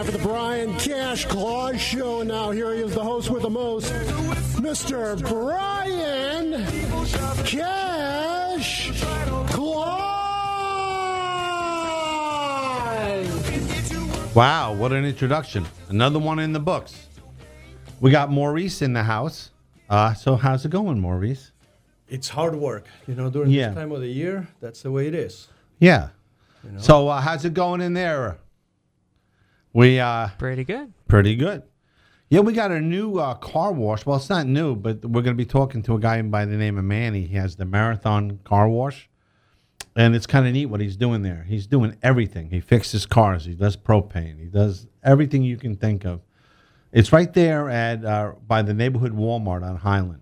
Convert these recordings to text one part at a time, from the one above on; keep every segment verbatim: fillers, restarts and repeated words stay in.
time for the Brian Cash Claus Show. Now here he is, the host with the most, Mister Brian Cash Claus. Wow, what an introduction. Another one in the books. We got Maurice in the house. Uh, so how's it going, Maurice? It's hard work. You know, during Yeah. this time of the year, that's the way it is. Yeah. You know? So uh, how's it going in there? We uh Pretty good. pretty good. Yeah, we got a new uh, car wash. Well, it's not new, but we're going to be talking to a guy by the name of Manny. He has the Marathon Car Wash, and it's kind of neat what he's doing there. He's doing everything. He fixes cars. He does propane. He does everything you can think of. It's right there at uh, by the neighborhood Walmart on Highland.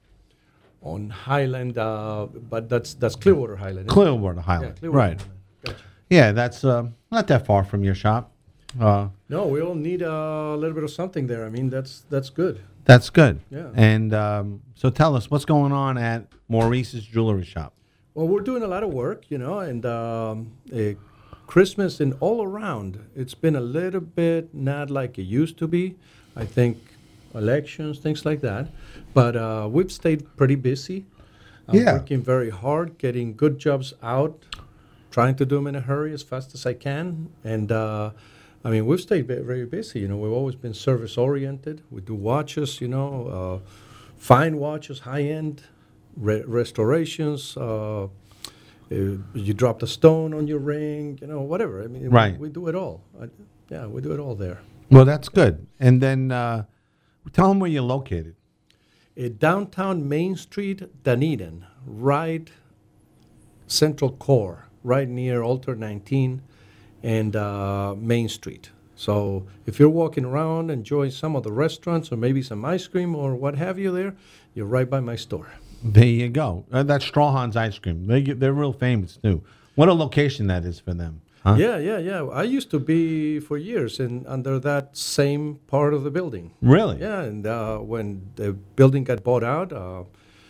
On Highland, uh, but that's that's Clearwater Highland. isn't it? Clearwater Highland. Yeah, Clearwater Right. Highland. Gotcha. Yeah, that's uh, not that far from your shop. Uh, No, we all need a little bit of something there. I mean, that's that's good. that's good. Yeah. And um, so tell us, what's going on at Maurice's Jewelry Shop? Well, we're doing a lot of work, you know, and um, eh, Christmas and all around, it's been a little bit not like it used to be. I think elections, things like that. But uh, we've stayed pretty busy. Uh, Yeah. Working very hard, getting good jobs out, trying to do them in a hurry as fast as I can. And uh, I mean, we've stayed ve- very busy. You know, we've always been service oriented. We do watches, you know, uh, fine watches, high end, re- restorations. Uh, uh, you dropped a stone on your ring, you know, whatever. I mean, we- Right. we, do it all. I, yeah, we do it all there. Well, that's good. And then uh, tell them where you're located. Uh, downtown Main Street, Dunedin, right central core, right near Altar nineteen and uh, Main Street. So if you're walking around enjoying some of the restaurants or maybe some ice cream or what have you there, you're right by my store. There you go. Uh, that's Strawhan's Ice Cream. They get, they're real famous, too. What a location that is for them. Huh? Yeah, yeah, yeah. I used to be for years in under that same part of the building. Really? Yeah, and uh, when the building got bought out, uh,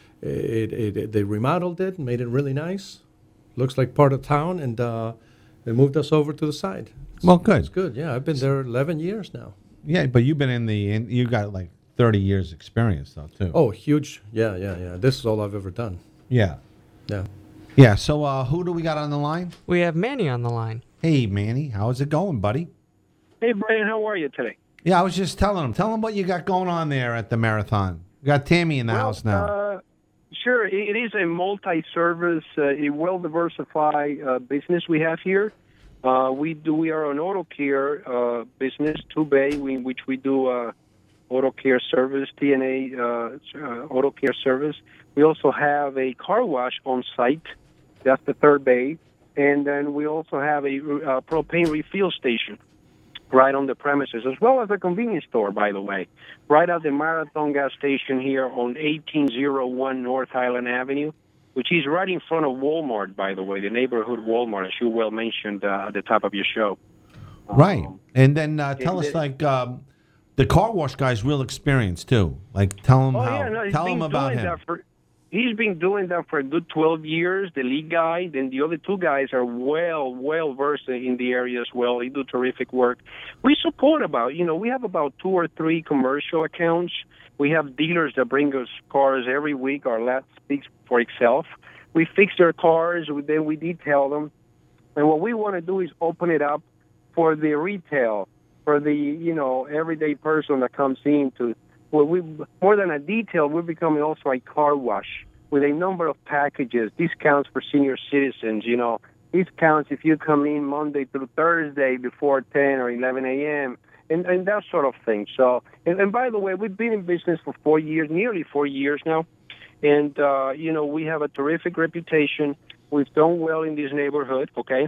it, it, it, they remodeled it, made it really nice. Looks like part of town, and uh, they moved us over to the side. It's, Well, good. It's good. Yeah, I've been there eleven years now. Yeah, but you've been in the, in, you got like thirty years experience, though, too. Oh, huge. Yeah, yeah, yeah. This is all I've ever done. Yeah. Yeah. Yeah, so uh, who do we got on the line? We have Manny on the line. Hey, Manny, how's it going, buddy? Hey, Brian, how are you today? Yeah, I was just telling him. Tell him what you got going on there at the Marathon. We got Tammy in the Well, house now. Uh, sure. It, it is a multi-service, uh, a well-diversified uh, business we have here. Uh, we do. We are an auto care uh, business, two bay, we, which we do uh, auto care service, T N A uh, uh, auto care service. We also have a car wash on site. That's the third bay. And then we also have a uh, propane refill station right on the premises, as well as a convenience store, by the way, right at the Marathon gas station here on eighteen oh one North Highland Avenue, which is right in front of Walmart, by the way, the neighborhood Walmart, as you well mentioned uh, at the top of your show. Right. Um, And then uh, tell and us, the- like, um, the car wash guy's real experience, too. Like, tell him Oh, how. yeah, no, he's tell been him about doing him. that for, he's been doing that for a good twelve years, the lead guy. Then the other two guys are well, well versed in the area as well. They do terrific work. We support about, you know, we have about two or three commercial accounts. We have dealers that bring us cars every week. Our lot speaks for itself. We fix their cars, then we detail them. And what we want to do is open it up for the retail, for the, you know, everyday person that comes in to, well, we more than a detail, we're becoming also a car wash with a number of packages, discounts for senior citizens, you know, discounts if you come in Monday through Thursday before ten or eleven a.m., and, and that sort of thing. So, and, and by the way, we've been in business for four years, nearly four years now, and, uh, you know, we have a terrific reputation. We've done well in this neighborhood, okay?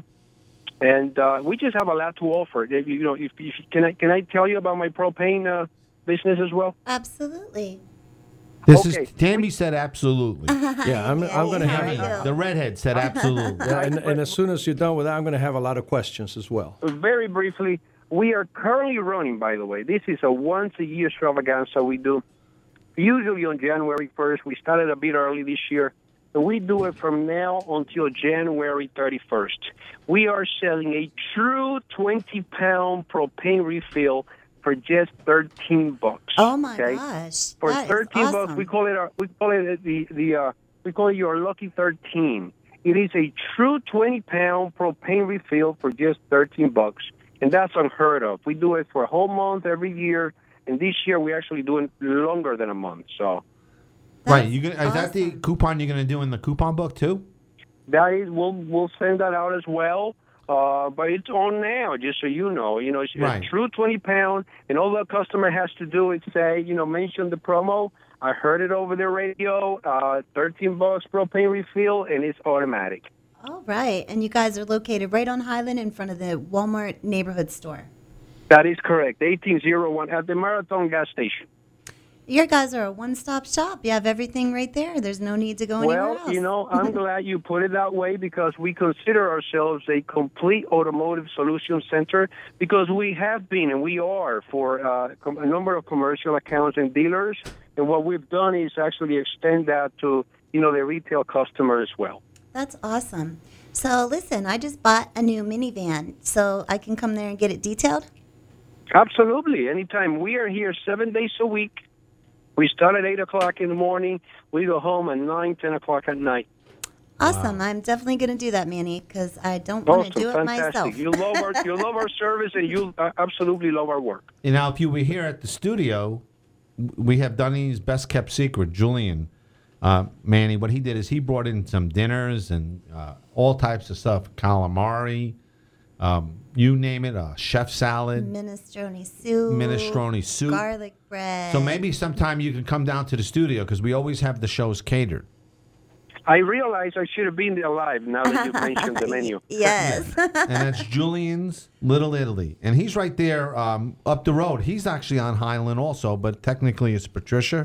And uh, we just have a lot to offer. If, you know, if, if can I can I tell you about my propane uh, business as well? Absolutely. This Okay. is Tammy said absolutely. Yeah, I'm, I'm going to How have are it. you? The redhead said absolutely. Yeah, and, and as soon as you're done with that, I'm going to have a lot of questions as well. Very briefly, we are currently running, by the way, this is a once-a-year extravaganza we do. Usually on January first. We started a bit early this year. and we do it from now until January thirty-first. We are selling a true twenty-pound propane refill for just thirteen bucks. Oh my okay? gosh! For that thirteen is awesome. bucks, we call it our, we call it the the uh, we call it your lucky thirteen. It is a true twenty-pound propane refill for just thirteen bucks, and that's unheard of. We do it for a whole month every year, and this year we're actually doing longer than a month. So, Right. That's You gonna, is that the awesome. coupon you're going to do in the coupon book too? that is, we'll we'll send that out as well. Uh, but it's on now, just so you know. You know, it's Right. a true twenty pound, and all the customer has to do is say, you know, mention the promo. I heard it over the radio. Uh, thirteen bucks propane refill, and it's automatic. All right, and you guys are located right on Highland in front of the Walmart neighborhood store. That is correct. eighteen oh one at the Marathon gas station. Your guys are a one-stop shop. You have everything right there. There's no need to go anywhere Well, else. you know, I'm glad you put it that way because we consider ourselves a complete automotive solution center because we have been and we are for uh, com- a number of commercial accounts and dealers. And what we've done is actually extend that to, you know, the retail customer as well. That's awesome. So listen, I just bought a new minivan, so I can come there and get it detailed? Absolutely. Anytime. We are here seven days a week. We start at eight o'clock in the morning. We go home at nine, ten o'clock at night. Awesome. I'm definitely going to do that, Manny, because I don't want Awesome. to do it Fantastic. myself. You love our you love our service, and you uh, absolutely love our work. And now, if you were here at the studio, we have Dunny's best kept secret, Julian. Uh, Manny, what he did is he brought in some dinners and uh, all types of stuff, calamari, um, you name it, a chef salad, Minestrone soup. minestrone soup. Garlic bread. So maybe sometime you can come down to the studio because we always have the shows catered. I realize I should have been there live now that you mentioned the menu. Yes. And that's Julian's Little Italy. And he's right there um, up the road. He's actually on Highland also, but technically it's Patricia.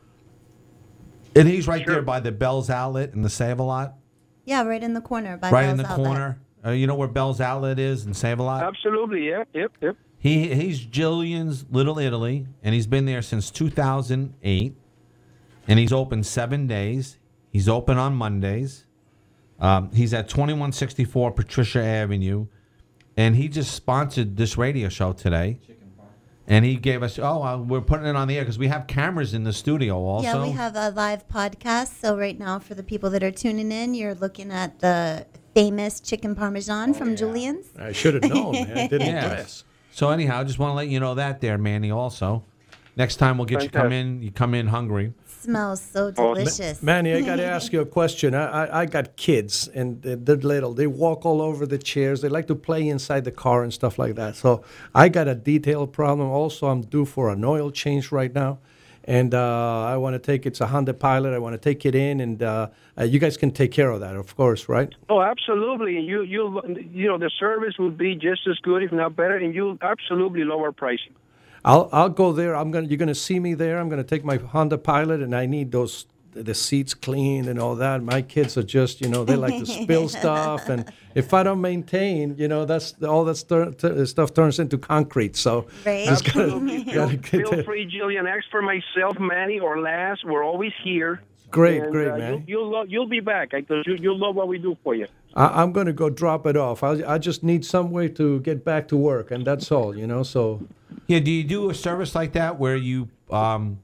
And he's right Sure. there by the Bell's Outlet and the Save-A-Lot. Yeah, right in the corner by Right in the Bell's Outlet. corner. Uh, you know where Bell's Outlet is and Save-A-Lot? Absolutely, yeah, yep, yep. He He's Julian's Little Italy, and he's been there since two thousand eight. And he's open seven days. He's open on Mondays. Um, he's at twenty-one sixty-four Patricia Avenue. And he just sponsored this radio show today. And he gave us, oh, uh, we're putting it on the air because we have cameras in the studio also. Yeah, we have a live podcast. So right now, for the people that are tuning in, you're looking at the famous chicken parmesan from Julian's. I should have known, man. I didn't Yes. guess. So anyhow, I just want to let you know that there, Manny, also. Next time we'll get you come in. You come in hungry. Smells so Oh, delicious. Manny, I got to ask you a question. I, I, I got kids, and they're, they're little. They walk all over the chairs. They like to play inside the car and stuff like that. So I got a detail problem. Also, I'm due for an oil change right now. And uh, I want to take, it's a Honda Pilot. I want to take it in, and uh, uh, you guys can take care of that, of course, right? Oh, absolutely. You you you know the service would be just as good, if not better, and you absolutely lower pricing. I'll I'll go there. I'm gonna you're gonna see me there. I'm gonna take my Honda Pilot, and I need those the seats cleaned and all that. My kids are just you know they like to spill stuff, and if I don't maintain, you know that's all that st- t- stuff turns into concrete. So Right. just gotta, Absolutely. Feel, gotta get feel there. free, Jillian. Ask for myself, Manny, or Laz. We're always here. Great, And, great, uh, man. You, you'll lo- you'll be back because you, you'll love what we do for you. I, I'm gonna go drop it off. I I just need some way to get back to work, and that's all. You know, so. Yeah, do you do a service like that where you um,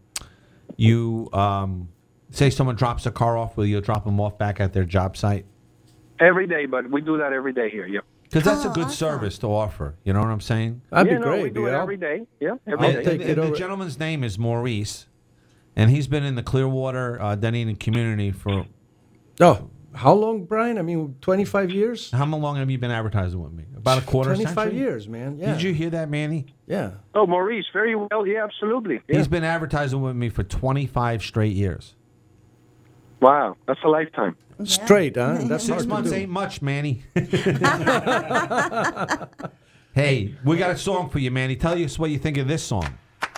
you um, say someone drops a car off, will you drop them off back at their job site? Every day, but we do that every day here. Yep. Because that's a Oh, good awesome. service to offer. You know what I'm saying? That'd yeah, be no, great. we do dude. it I'll- every day. Yeah, every I'll day. take the, it the over. gentleman's name is Maurice, and he's been in the Clearwater, uh, Dunedin community for Oh, how long, Brian? I mean, twenty-five years. how long have you been advertising with me? About a quarter Twenty-five century? years, man. Yeah. Did you hear that, Manny? Yeah. Oh, Maurice, very well. Yeah, absolutely. Yeah. He's been advertising with me for twenty-five straight years. Wow, that's a lifetime. Straight, huh? That's Six hard to months do. ain't much, Manny. Hey, we got a song for you, Manny. Tell us what you think of this song.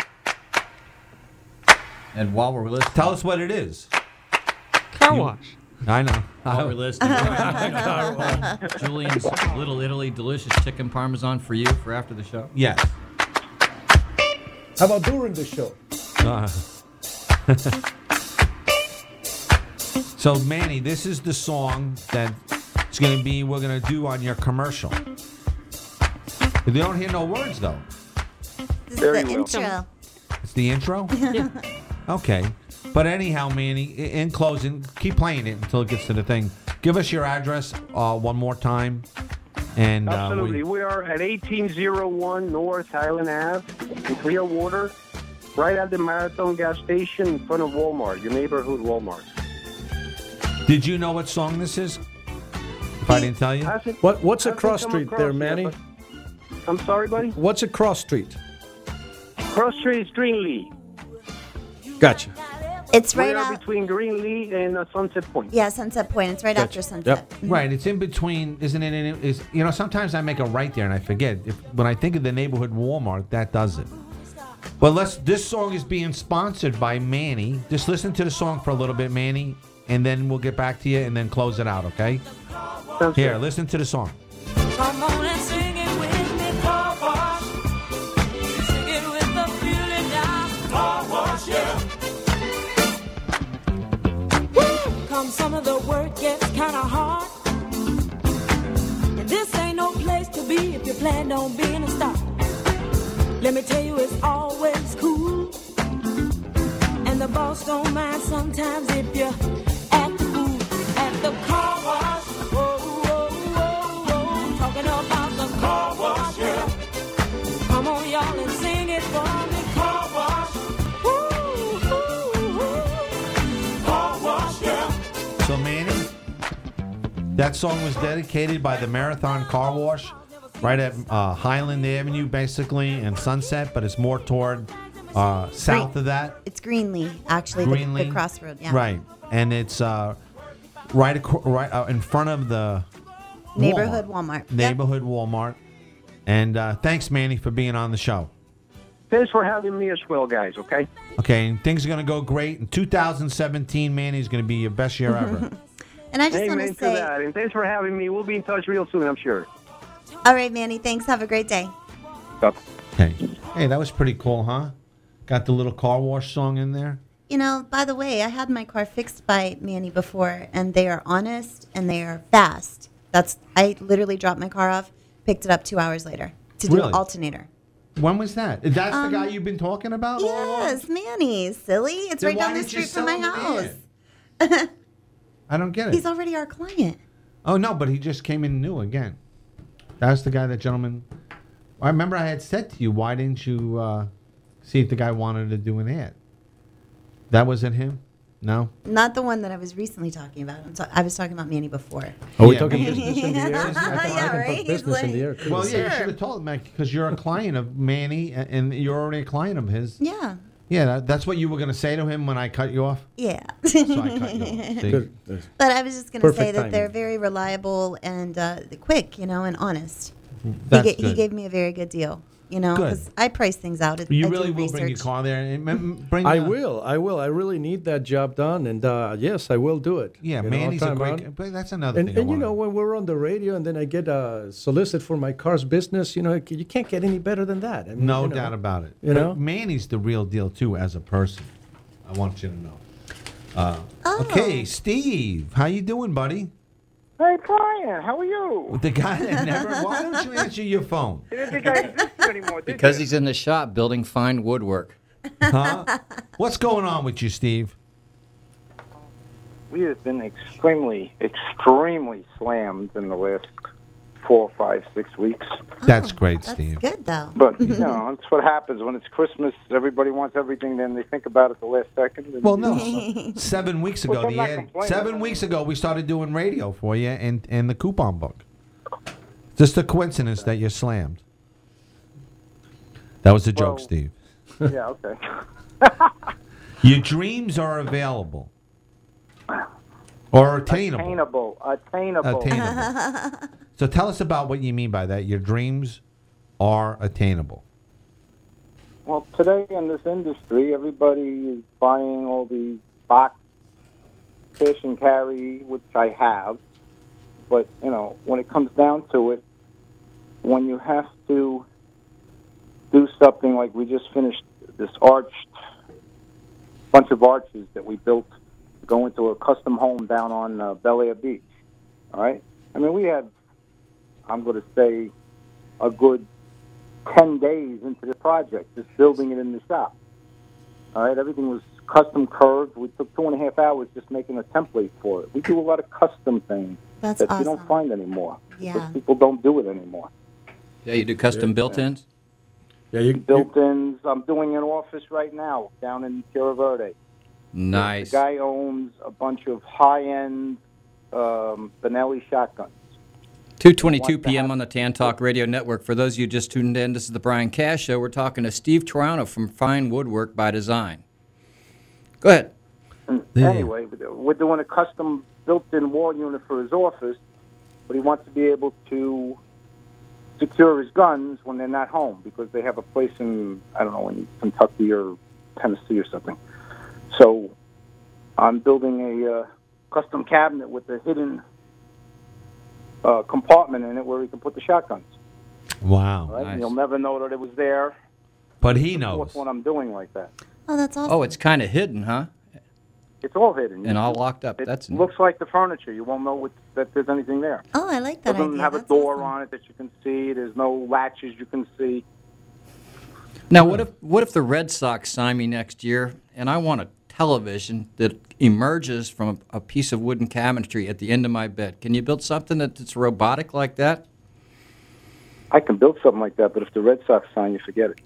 And while we're listening, Tell us what it is. Car wash. I know. while we're listening, Julian's Little Italy delicious chicken parmesan for you for after the show. Yes. How about during the show? Uh, So, Manny, this is the song that it's going to be, we're going to do on your commercial. You don't hear no words, though. This Very is the well. intro. It's the intro? Yeah. Okay. But anyhow, Manny, i- in closing, keep playing it until it gets to the thing. Give us your address uh, one more time. And uh, Absolutely. we, We are at eighteen oh one North Highland Ave in Clearwater, right at the Marathon gas station in front of Walmart, your neighborhood Walmart. did you know what song this is? If I didn't tell you? Hasn't- What What's hasn't across come street across there, yet, Manny? but- I'm sorry, buddy? What's across street? Cross Street is Greenlee. Gotcha. It's We right are out. between Greenlee and uh, Sunset Point. Yeah, Sunset Point. It's right Gotcha. after Sunset. Yep. Right, it's in between, isn't it? in- Is you know, sometimes I make a right there and I forget. If, when I think of the neighborhood Walmart, that does it. But let's. This song is being sponsored by Manny. Just listen to the song for a little bit, Manny, and then we'll get back to you and then close it out. Okay? Sounds Here, good. listen to the song. Come on and sing it with me, car wash. Sing it with the feeling now, car wash, yeah. Woo! Come some of the work gets kind of hard. And this ain't no place to be if you plan on being a star. Let me tell you, it's always cool. And the boss don't mind sometimes if you act the fool at the car wash. Whoa, whoa, whoa, whoa. Talking about the car wash, yeah. Come on, y'all, and sing it for me. Car wash. Woo, woo, woo. Car wash, yeah. So, Manny, that song was dedicated by the Marathon Car Wash, right at uh, Highland Avenue, basically, and Sunset, but it's more toward uh, south of that. It's Greenlee, actually, the, Greenlee, the crossroad. Yeah. Right, and it's uh, right, aco- right uh, in front of the Neighborhood Walmart. Yep. Neighborhood Walmart. And uh, thanks, Manny, for being on the show. Thanks for having me as well, guys, okay? Okay, and things are going to go great. In two thousand seventeen, Manny's going to be your best year ever. And I just want Amen to to say, that. And thanks for having me. We'll be in touch real soon, I'm sure. all right, Manny, thanks. Have a great day. Okay. Hey, that was pretty cool, huh? Got the little car wash song in there. You know, by the way, I had my car fixed by Manny before, and they are honest and they are fast. That's I literally dropped my car off, picked it up two hours later to do Really? an alternator. When was that? That's Um, the guy you've been talking about? all along? Yes, Manny, silly. It's Then right why down the didn't you street from my sell him house. the ad? I don't get it. He's already our client. Oh, no, but he just came in new again. That's the guy, that gentleman. I remember I had said to you, why didn't you uh, see if the guy wanted to do an ad? That wasn't him? No? Not the one that I was recently talking about. I'm ta- I was talking about Manny before. Are we Yeah, talking Manny. business in the air? I, thought I Yeah, can right? put business He's in the air, like- too. Well, yeah, you Sure. should have told him, Mike, because you're a client of Manny, a- and you're already a client of his. Yeah. Yeah, that, that's what you were going to say to him when I cut you off? Yeah. So I cut you off. See? Good. Good. But I was just going to say Perfect that they're timing. very reliable and uh, quick, you know, and honest. That's he, ga- he good. gave me a very good deal, you know, Good. because I price things out. I You do really will bring your research. car there and m- bring. I uh, will. I will. I really need that job done, and uh, yes, I will do it. Yeah, You know, Manny's a time great. out. guy, But that's another And, thing. I and you wanna- know, when we're on the radio and then I get uh, solicit for my car's business, you know, you can't get any better than that. I mean, no you know, doubt about it. you But know? Manny's the real deal too as a person. I want you to know. Uh, Oh. Okay, Steve, how you doing, buddy? Hey, Brian, how are you? The guy that never. Why don't you answer your phone? You didn't think I existed anymore, did Because you? he's in the shop building fine woodwork. Huh? What's going on with you, Steve? We have been extremely, extremely slammed in the last four, five, six weeks. That's great, Oh, That's Steve. good, though. But, you know, that's what happens when it's Christmas. Everybody wants everything, then they think about it the last second. and- Well, no. Seven weeks ago, Well, I'm the not ad. complaining. Seven weeks ago, we started doing radio for you and and the coupon book. Just a coincidence that you're slammed. That was a joke, Well- Steve. Yeah, okay. Your dreams are available. Or attainable. Attainable. Attainable. Attainable. So tell us about what you mean by that. Your dreams are attainable. Well, today in this industry, everybody is buying all these box cash and carry, which I have. But, you know, when it comes down to it, when you have to do something like we just finished this arched bunch of arches that we built go into a custom home down on uh, Bel Air Beach. All right? I mean, we had, I'm going to say, a good ten days into the project, just building it in the shop. All right? Everything was custom curved. We took two and a half hours just making a template for it. We do a lot of custom things That's that awesome. you don't find anymore. Yeah. Because people don't do it anymore. Yeah, you do custom built-ins? Yeah, you, you Built-ins. I'm doing an office right now down in Tierra Verde. Nice. The guy owns a bunch of high-end um, Benelli shotguns. two twenty-two wants to p.m. have- on the Tan Talk Radio Network. For those of you just tuned in, this is the Brian Cash Show. We're talking to Steve Toronto from Fine Woodwork by Design. Go ahead. And Yeah. Anyway, we're doing a custom built-in wall unit for his office, but he wants to be able to secure his guns when they're not home because they have a place in, I don't know, in Kentucky or Tennessee or something. So I'm building a uh, custom cabinet with a hidden uh, compartment in it where he can put the shotguns. Wow. Right? Nice. And you'll never know that it was there. But he The fourth knows. one I'm doing like that. Oh, that's awesome. Oh, it's kind of hidden, huh? It's all hidden. And all locked up. It That's looks like the furniture. You won't know what, that there's anything there. Oh, I like that It doesn't idea. have a That's door awesome. on it that you can see. There's no latches you can see. Now, what if what if the Red Sox sign me next year, and I want a television that emerges from a, a piece of wooden cabinetry at the end of my bed? Can you build something that- that's robotic like that? I can build something like that, but if the Red Sox sign you, forget it.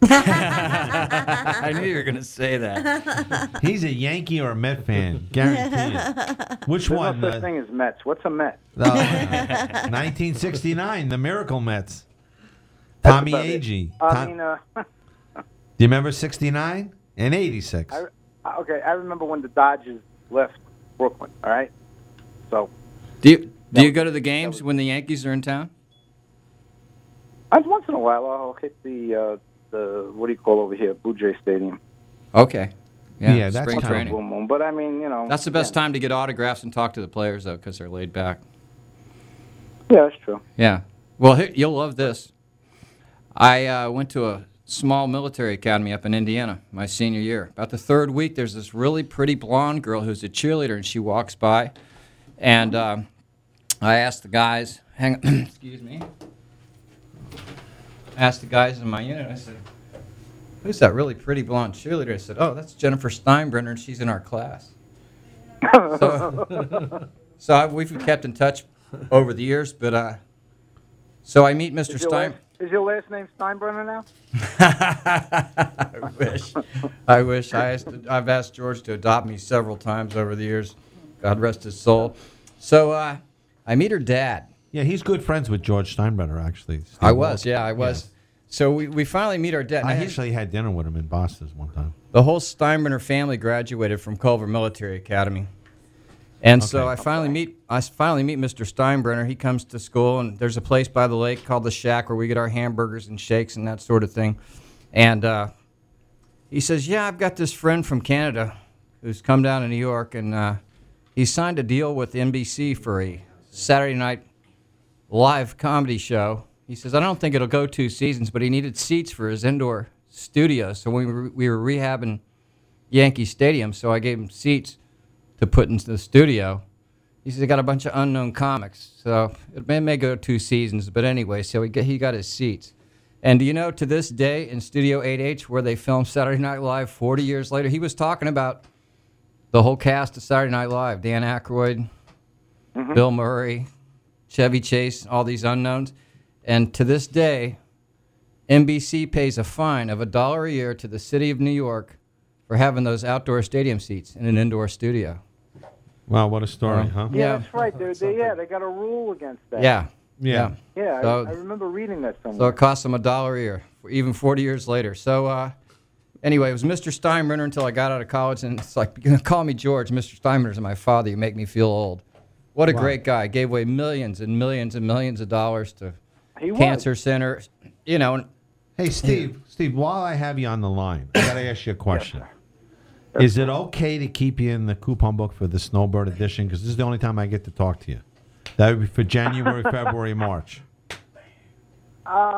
I knew you were going to say that. He's a Yankee or a Met fan, guaranteed. Which There's one? no such Uh, thing as Mets. What's a Met? uh, nineteen sixty-nine, the Miracle Mets. That's Tommy about it. Agee. I Tom- mean, uh, Do you remember sixty-nine and eighty-six? I, okay, I remember when the Dodgers left Brooklyn, all right? So, Do you do you go to the games when the Yankees are in town? I, once in a while, I'll hit the, uh, the what do you call over here, Blue Jay Stadium. Okay. Yeah, Yeah, that's spring kinda training. Boom, boom. But, I mean, you know. That's the best yeah. time to get autographs and talk to the players, though, because they're laid back. Yeah, that's true. Yeah. Well, here, you'll love this. I uh, went to a small military academy up in Indiana my senior year. About the third week, there's this really pretty blonde girl who's a cheerleader, and she walks by. And um, I asked the guys, hang excuse me, asked the guys in my unit, I said, who's that really pretty blonde cheerleader? I said, oh, that's Jennifer Steinbrenner, and she's in our class. So, so I, we've kept in touch over the years, but uh, so I meet Mister Is your, Stein. last, is your last name Steinbrenner now? I wish. I wish. I asked, I've asked George to adopt me several times over the years. God rest his soul. So uh, I meet her dad. Yeah, he's good friends with George Steinbrenner, actually. Steve I was, Wolf. yeah, I was. Yes. So we, we finally meet our dad. Now, I he's- actually had dinner with him in Boston one time. The whole Steinbrenner family graduated from Culver Military Academy. And so Okay. I finally meet I finally meet Mister Steinbrenner. He comes to school, and there's a place by the lake called the Shack where we get our hamburgers and shakes and that sort of thing. And uh, he says, yeah, I've got this friend from Canada who's come down to New York, and uh, he signed a deal with N B C for a Saturday night live comedy show. He says, I don't think it'll go two seasons, but he needed seats for his indoor studio. So we were, we were rehabbing Yankee Stadium, so I gave him seats to put into the studio. He says, I got a bunch of unknown comics, so it may, may go two seasons, but anyway, so he got, he got his seats. And do you know, to this day, in Studio eight H, where they filmed Saturday Night Live forty years later, he was talking about the whole cast of Saturday Night Live, Dan Aykroyd, Mm-hmm. Bill Murray, Chevy Chase, all these unknowns. And to this day, N B C pays a fine of a dollar a year to the city of New York for having those outdoor stadium seats in an indoor studio. Wow, what a story, Um, huh? Yeah, Yeah. that's right. They, they, yeah, they got a rule against that. Yeah. Yeah. Yeah, So- I, I remember reading that So somewhere. it cost them a dollar a year, even forty years later. So uh, anyway, it was Mister Steinbrenner until I got out of college, and it's like, you're going to call me George. Mister Steinbrenner's my father. You make me feel old. What a Wow. great guy. Gave away millions and millions and millions of dollars to He was. cancer centers. You know, and Hey, Steve, Steve, while I have you on the line, I got to ask you a question. Is it okay to keep you in the coupon book for the Snowbird edition? Because this is the only time I get to talk to you. That would be for January, February, March. Uh,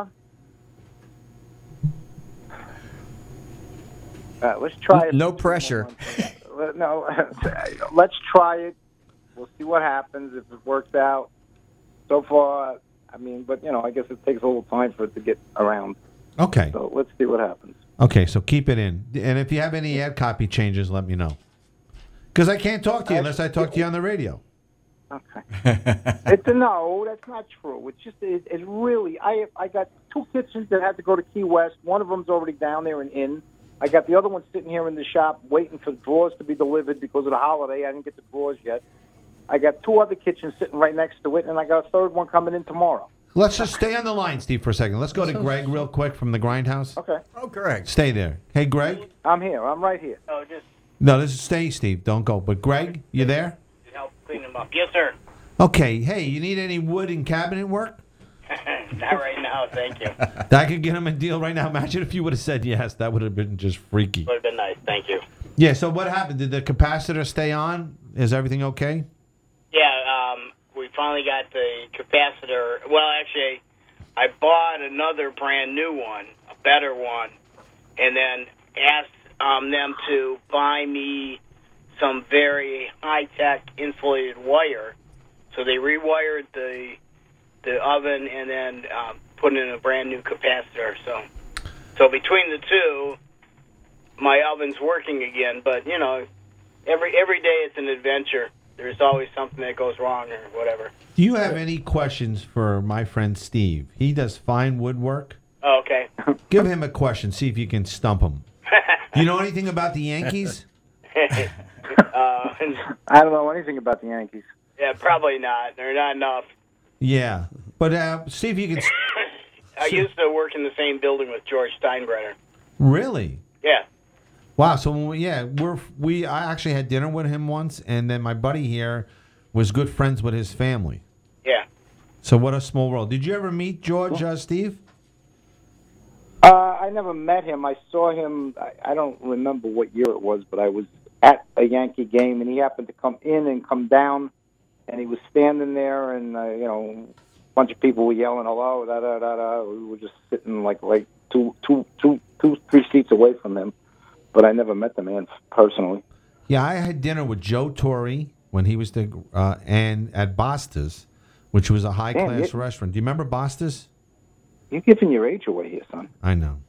uh, let's try it. no pressure. uh, no. Let's try it. We'll see what happens if it works out. So far, I mean, but you know, I guess it takes a little time for it to get around. Okay. So let's see what happens. Okay, so keep it in. And if you have any ad copy changes, let me know. Because I can't talk to you unless I talk to you on the radio. Okay. It's no, that's not true. It's just it, it's really. I I got two kitchens that had to go to Key West. One of them's already down there and in. I got the other one sitting here in the shop waiting for drawers to be delivered because of the holiday. I didn't get the drawers yet. I got two other kitchens sitting right next to it, and I got a third one coming in tomorrow. Let's just stay on the line, Steve, for a second. Let's go to Greg real quick from the Grindhouse. Okay. Oh, Greg. Stay there. Hey, Greg. I'm here. I'm right here. Oh, just No, this is stay, Steve. Don't go. But Greg, you there? to help clean them up. Yes, sir. Okay. Hey, you need any wood and cabinet work? Not right now, thank you. I could get him a deal right now. Imagine if you would have said yes. That would have been just freaky. Would have been nice, thank you. Yeah, so what happened? Did the capacitor stay on? Is everything okay? Yeah, um, we finally got the capacitor. Well, actually, I bought another brand new one, a better one, and then asked um, them to buy me some very high-tech insulated wire. So they rewired the the oven and then um, put in a brand new capacitor. So, so between the two, my oven's working again. But you know, every every day it's an adventure. There's always something that goes wrong or whatever. Do you have any questions for my friend Steve? He does fine woodwork. Oh, okay. Give him a question. See if you can stump him. Do you know anything about the Yankees? uh, I don't know anything about the Yankees. yeah, probably not. They're not enough. Yeah, but uh, see if you can. I used to work in the same building with George Steinbrenner. Really? Yeah. Wow. So when we, yeah, we're we. I actually had dinner with him once, and then my buddy here was good friends with his family. Yeah. So what a small world. Did you ever meet George, uh, Steve? Uh, I never met him. I saw him. I, I don't remember what year it was, but I was at a Yankee game, and he happened to come in and come down, and he was standing there, and uh, you know, a bunch of people were yelling hello, da da da da. We were just sitting like like two, two, two, two, three seats away from him, but I never met the man personally. Yeah, I had dinner with Joe Torre when he was the uh, and at Basta's, which was a high Damn, class you- restaurant. Do you remember Basta's? You're giving your age away here, son. I know.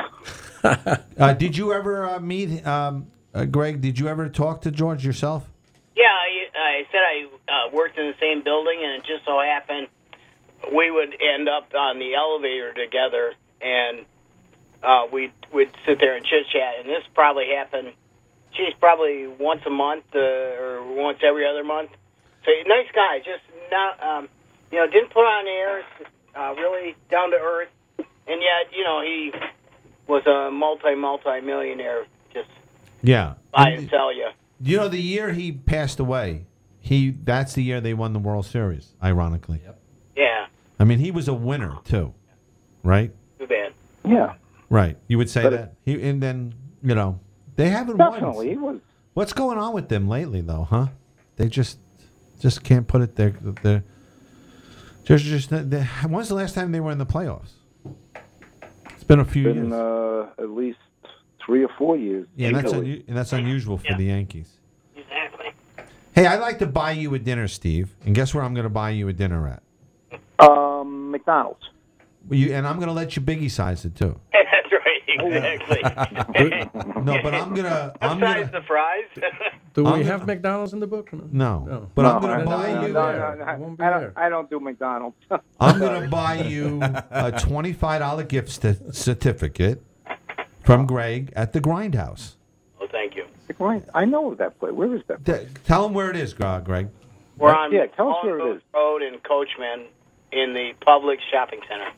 uh, did you ever uh, meet um, uh, Greg? Did you ever talk to George yourself? Yeah, I, I said I uh, worked in the same building, and it just so happened we would end up on the elevator together, and uh, we'd, we'd sit there and chit-chat, and this probably happened, geez, probably once a month uh, or once every other month. So, nice guy, just not, um, you know, didn't put on airs, uh, really down to earth, and yet, you know, he was a multi, multi-millionaire, just Yeah. buy and sell you. You know, the year he passed away, he that's the year they won the World Series, ironically. Yep. Yeah, I mean, he was a winner, too, right? too bad. Yeah, Right. You would say But that? He, and then, you know, they haven't definitely. He won. was. What's going on with them lately, though, huh? They just just can't put it there. They're, they're just, they're, when's the last time they were in the playoffs? It's been a few Been years. uh, at least three or four years. Yeah, and that's, easily. un- and that's unusual for Yeah. the Yankees. Exactly. Hey, I'd like to buy you a dinner, Steve. And guess where I'm going to buy you a dinner at? Um, McDonald's. Well, you, and I'm going to let you biggie size it, too. That's right, exactly. No, but I'm going to... I'm Besides gonna, the fries. Do I'm we gonna- have McDonald's in the book? no, No. but I'm No, going to no, buy no, you... no, there. no, It no, won't be I don't. there. I don't do McDonald's. I'm going to buy you a twenty-five dollars gift st- certificate from Greg at the Grindhouse. Oh, thank you. Right. I know that place. Where is that? Th- tell him where it is, uh, Greg. We're on Yeah, tell us Long where it Coast is. Road in Coachman in the Publix shopping center.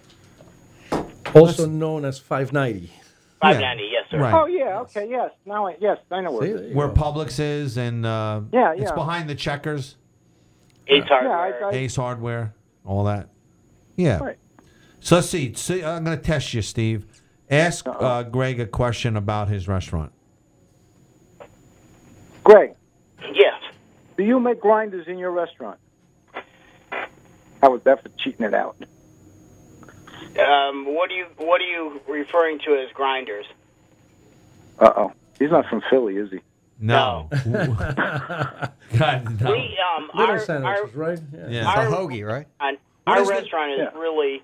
Also known as five ninety. five ninety, yes, sir. Right. Oh yeah. Okay. Yes. Now. I, yes. I know where. See, it there is. you Where go. Publix is, and uh, Yeah, it's yeah. behind the Checkers, Ace Yeah. Hardware. I, I, Ace Hardware, all that. Yeah. Right. So let's see. see I'm going to test you, Steve. Ask uh, Greg a question about his restaurant. Greg, Yes. do you make grinders in your restaurant? How was that for cheating it out? Um, what are you What are you referring to as grinders? Uh oh. He's not from Philly, is he? No. God, no. We um Little our, sandwiches, our, right? Yeah. Yeah. It's Our- a hoagie, right? on, What our is it? restaurant is Yeah. really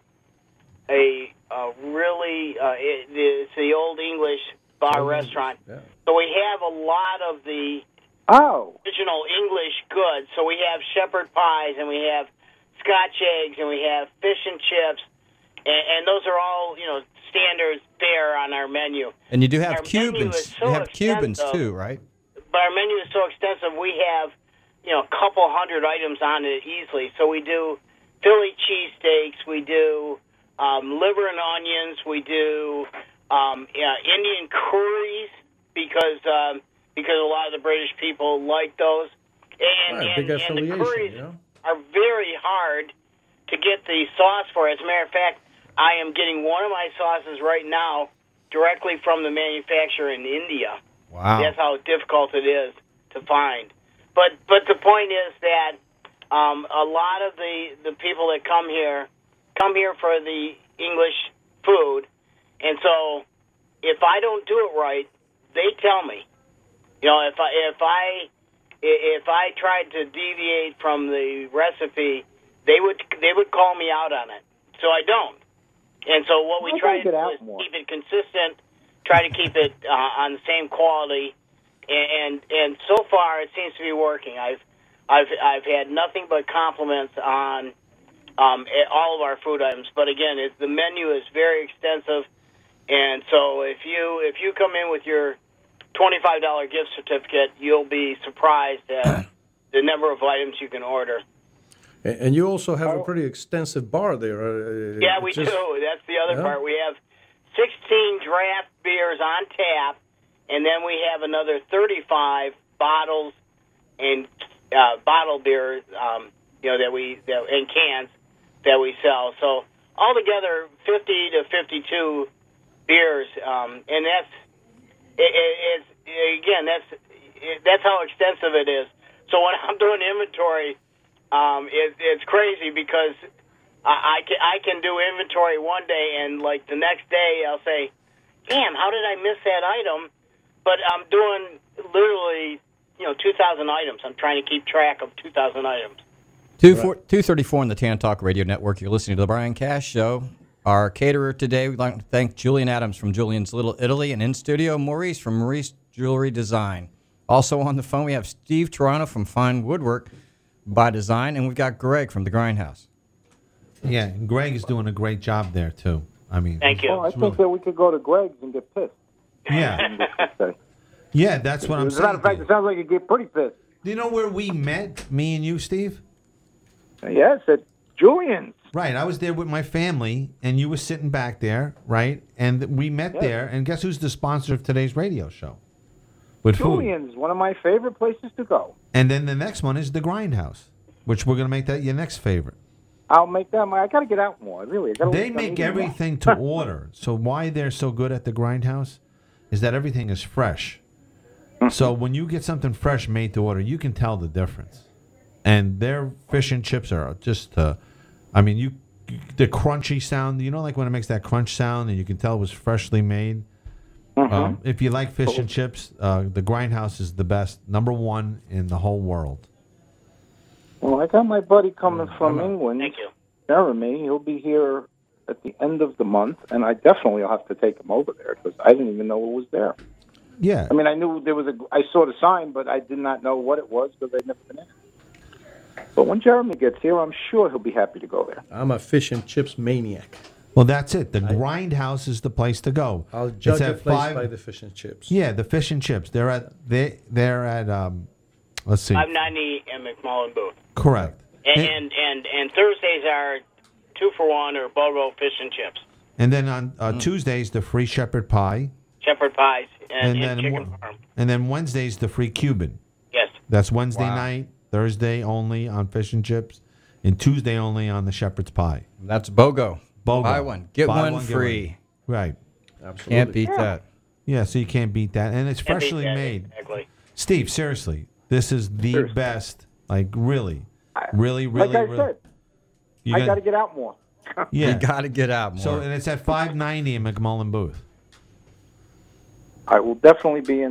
a, a really uh, it, it's the old English bar Old restaurant. English, So we have a lot of the Oh, original English goods. So we have shepherd pies, and we have Scotch eggs, and we have fish and chips, and, and those are all you know standard fare on our menu. And you do have Our menu Cubans. is so You have Cubans extensive. too, right? But our menu is so extensive, we have, you know, a couple hundred items on it easily. So we do Philly cheesesteaks, we do um, liver and onions, we do um, yeah, Indian curries because um, because a lot of the British people like those. And, Right, and, big and the affiliation, curries you know? are very hard to get the sauce for. As a matter of fact, I am getting one of my sauces right now directly from the manufacturer in India. Wow. That's how difficult it is to find. But but the point is that um, a lot of the, the people that come here come here for the English food, and so if I don't do it right, they tell me. You know, if I if I if I tried to deviate from the recipe, they would they would call me out on it. So I don't. And so what we Why try don't to you get do out is more? keep it consistent, try to keep it uh, on the same quality, and, and and so far it seems to be working. I've I've I've had nothing but compliments on um, eh, all of our food items. But again, it, the menu is very extensive, and so if you if you come in with your twenty-five dollar gift certificate, you'll be surprised at the number of items you can order. And and you also have a pretty extensive bar there. uh, Yeah, we just- do. That's the other Yeah. part. We have sixteen draft beers on tap, and then we have another thirty-five bottles and uh, bottle beer, um, you know, that we that, and cans that we sell. So altogether, fifty to fifty-two beers, um, and that's it, it, it's again that's it, that's how extensive it is. So when I'm doing inventory, um, it, it's crazy because I, I can I can do inventory one day, and like the next day I'll say, "Damn, how did I miss that item?" But I'm doing literally, you know, two thousand items. I'm trying to keep track of two thousand items. Two four, two thirty-four on the Tan Talk Radio Network. You're listening to the Brian Cash Show. Our caterer today, we'd like to thank Julian Adams from Julian's Little Italy, and in studio, Maurice from Maurice Jewelry Design. Also on the phone, we have Steve Toronto from Fine Woodwork by Design, and we've got Greg from the Grindhouse. Yeah, and Greg is doing a great job there too. I mean, Thank you. well, I think that we could go to Greg's and get pissed. yeah, Okay. yeah, that's what I'm As a matter saying. of fact, it sounds like you get pretty pissed. Do you know where we met, me and you, Steve? Yes, at Julian's. Right, I was there with my family, and you were sitting back there, right? And we met Yes. there, and guess who's the sponsor of today's radio show? With food. Julian's, one of my favorite places to go. And then the next one is the Grindhouse, which we're going to make that your next favorite. I'll make that my. I got to get out more. Really, I gotta They I'm make eating more. everything to order. So why they're so good at the Grindhouse is that everything is fresh. So when you get something fresh made to order, you can tell the difference. And their fish and chips are just, uh, I mean, you the crunchy sound. You know, like when it makes that crunch sound, and you can tell it was freshly made. Um, if you like fish and chips, uh, the Grindhouse is the best, number one in the whole world. Well, I got my buddy coming from England, Thank you. Jeremy. He'll be here at the end of the month, and I definitely will have to take him over there because I didn't even know it was there. Yeah. I mean, I knew there was a. I saw the sign, but I did not know what it was because I'd never been in. But when Jeremy gets here, I'm sure he'll be happy to go there. I'm a fish and chips maniac. Well, that's it. The Grindhouse is the place to go. I'll It's judge a at place five- by the fish and chips. Yeah, the fish and chips. They're at they they're at um, let's see, five ninety and McMullen Booth. correct. And, And, and, and, and Thursdays are two for one or Bobo fish and chips. and then on uh, Tuesdays the free shepherd pie, Shepherd pies and, and, and, then chicken Wed- farm. and then Wednesdays the free Cuban. Yes. That's Wednesday Wow. night, Thursday only on fish and chips, and Tuesday only on the shepherd's pie. That's BOGO. BOGO. Buy one, get Buy one, one, get free. Right. Absolutely. Can't beat that. Yeah, so you can't beat that, and it's Can't beat freshly that, made. Exactly. Steve, seriously, this is the Seriously. best. Like really, really, really, Like I really. said, You I got- got to get out more. yeah. You got to get out more. So and it's at five ninety in McMullen Booth. I will definitely be in there.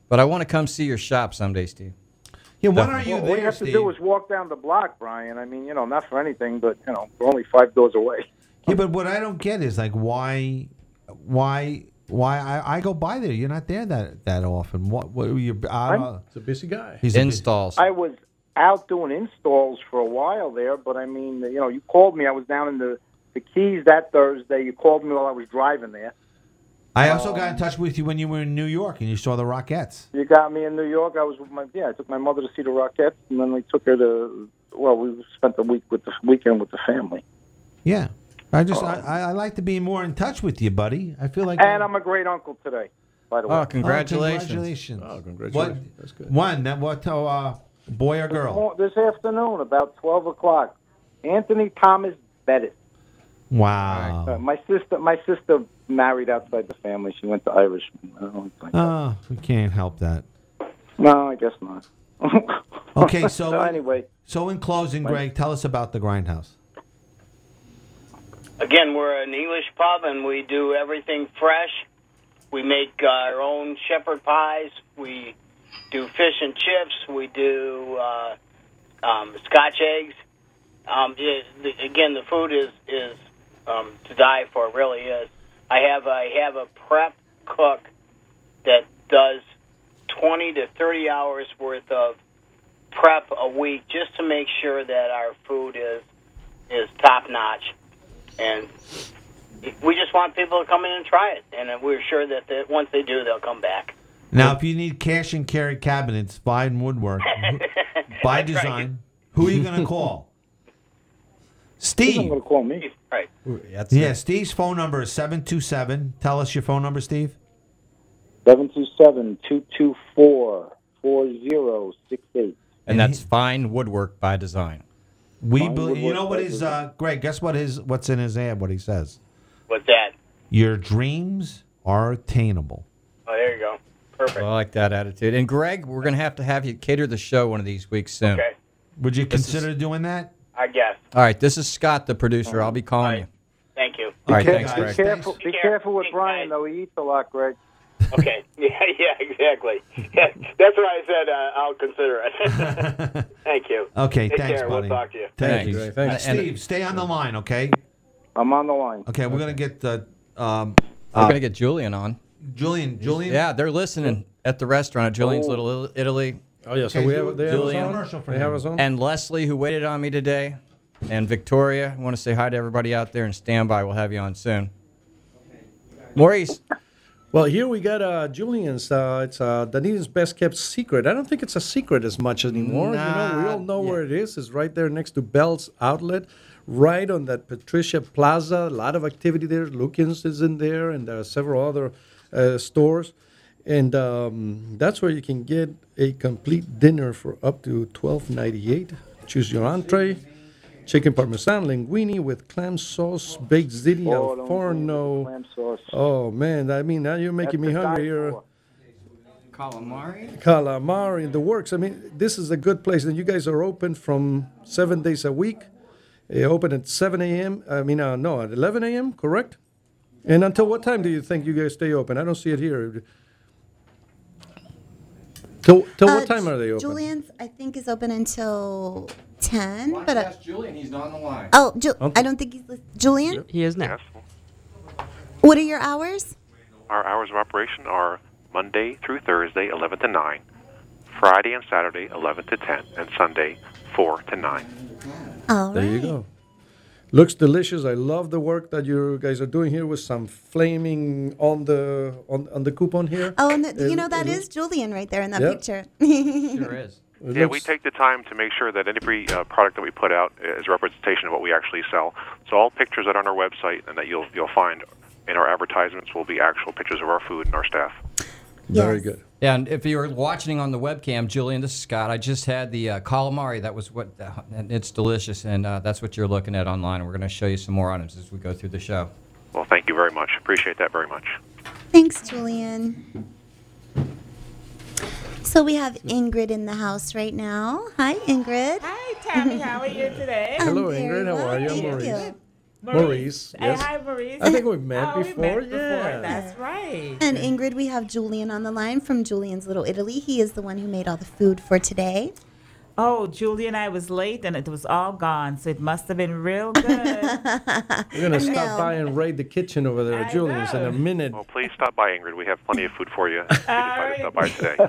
But I want to come see your shop someday, Steve. Yeah, when are you Well, all there, you have Steve? to do is walk down the block, Brian. I mean, you know, not for anything, but, you know, we're only five doors away. Yeah, but what I don't get is like why, why, why I, I go by there. You're not there that that often. What? What you? Uh, He's a busy guy. he's a bit- Installs. I was out doing installs for a while there, but, I mean, you know, you called me. I was down in the, the Keys that Thursday. You called me while I was driving there. I also got in touch with you when you were in New York and you saw the Rockettes. You got me in New York. I was with my, yeah, I took my mother to see the Rockettes, and then we took her to, well, we spent the week with the weekend with the family. Yeah, I just I, I I like to be more in touch with you, buddy. I feel like And I'm a great uncle today, by the way. Oh, congratulations. Oh, congratulations. Oh, congratulations. What? That's good. One. That what? Oh, uh, boy or girl? This afternoon, about twelve o'clock, Anthony Thomas Bettis. Wow. Uh, my sister, my sister married outside the family. She went to Irishman. I don't think Oh, we can't help that. No, I guess not. Okay, so So anyway, so in closing, Greg, tell us about the Grindhouse. Again, we're an English pub, and we do everything fresh. We make uh, our own shepherd pies. We do fish and chips. We do uh, um, Scotch eggs. Um, it, the, again, the food is is um, to die for. It really is. I have I have a prep cook that does twenty to thirty hours worth of prep a week just to make sure that our food is is top notch. And we just want people to come in and try it, and we're sure that they, once they do, they'll come back. Now, if you need cash and carry cabinets, fine woodwork, by That's right. design, who are you going to call? he's Steve. not going to call me. Right. That's Yeah, it. Steve's phone number is seven two seven. Tell us your phone number, Steve. seven two seven, two two four, four zero six eight. And that's fine woodwork by design. We Fine believe, you woodwork know what by his design. uh, Greg, guess what his what's in his ad, what he says. What's that? Your dreams are attainable. Oh, there you go. Perfect. I like that attitude. And Greg, we're going to have to have you cater the show one of these weeks soon. Okay. Would you This consider doing that? I guess. All right, this is Scott, the producer. I'll be calling Right. you. Thank you. All right, Okay, thanks, guys. Be Greg. careful, Be be careful. careful with Thanks, Brian, guys. though. He eats a lot, Greg. Okay. Yeah, yeah, exactly. Yeah, that's what I said. Uh, I'll consider it. Thank you. Okay, Take thanks, care. buddy. We'll talk to you. Thank Thanks, you. Greg. Thanks. Uh, Steve, stay on the line, okay? I'm on the line. Okay, we're going to get the um, We're uh, going to get Julian on. Julian. Julian? Yeah, they're listening at the restaurant at Julian's Oh. Little Italy. Oh, yeah, so Okay, we do- have, they do have a us on? commercial for They him. have us on? And Leslie, who waited on me today, and Victoria. I want to say hi to everybody out there and stand by. We'll have you on soon. Maurice. Well, here we got uh, Julian's. Uh, it's uh, Dunedin's best kept secret. I don't think it's a secret as much anymore. you know, we all know Nah, where it is. It's right there next to Bell's Outlet, right on that Patricia Plaza. A lot of activity there. Lucan's is in there, and there are several other uh, stores. And um, that's where you can get a complete dinner for up to twelve ninety-eight. Choose your entree. Chicken parmesan linguine with clam sauce, baked ziti Oh, al don't forno. clam sauce. Oh man, I mean now you're making That's me to hungry die here. for. Calamari. Calamari in the works. I mean, this is a good place, and you guys are open from seven days a week. You open at seven a.m. I mean, uh, no, at eleven a.m. Correct? And until what time do you think you guys stay open? I don't see it here. Till, till Uh, what time are they open? Julian's, I think, is open until ten. But uh, Julian. He's not on the line. oh, Ju- Okay. I don't think he's lis- Julian. He is now. Yes. What are your hours? Our hours of operation are Monday through Thursday, eleven to nine, Friday and Saturday, eleven to ten, and Sunday, four to nine. All There right. you go. Looks delicious. I love the work that you guys are doing here with some flaming on the on, on the coupon here. Oh, and the, you It- know that it is Julian right there in that Yep. picture. Sure is. It Yeah, we looks- take the time to make sure that every uh, product that we put out is a representation of what we actually sell. So all pictures that are on our website and that you'll you'll find in our advertisements will be actual pictures of our food and our staff. Very Yes. good. Yeah, and if you were watching on the webcam, Julian, this is Scott. I just had the uh, calamari. That was what, uh, and it's delicious, and uh, that's what you're looking at online. And we're going to show you some more items as we go through the show. Well, thank you very much. Appreciate that very much. Thanks, Julian. So we have Ingrid in the house right now. Hi, Ingrid. Hi, Tammy. How are you today? I'm Hello, very Ingrid. How well, are you? Thank Maurice. you. Maurice. Hey, Yes. hi, Maurice. I think we've met Oh, we before. met before. Yeah. That's right. And Ingrid, we have Julian on the line from Julian's Little Italy. He is the one who made all the food for today. Oh, Julie and I was late, and it was all gone, so it must have been real good. We're going to stop by and raid the kitchen over there at I Julian's in know. a minute. Well, please stop by, Ingrid. We have plenty of food for you. If you decide to stop by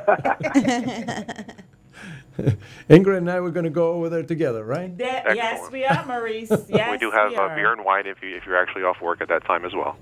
today. Ingrid and I were going to go over there together, right? There- Excellent. yes, we are, Maurice. Yes, we do have we uh, are. beer and wine if you if you're actually off work at that time as well.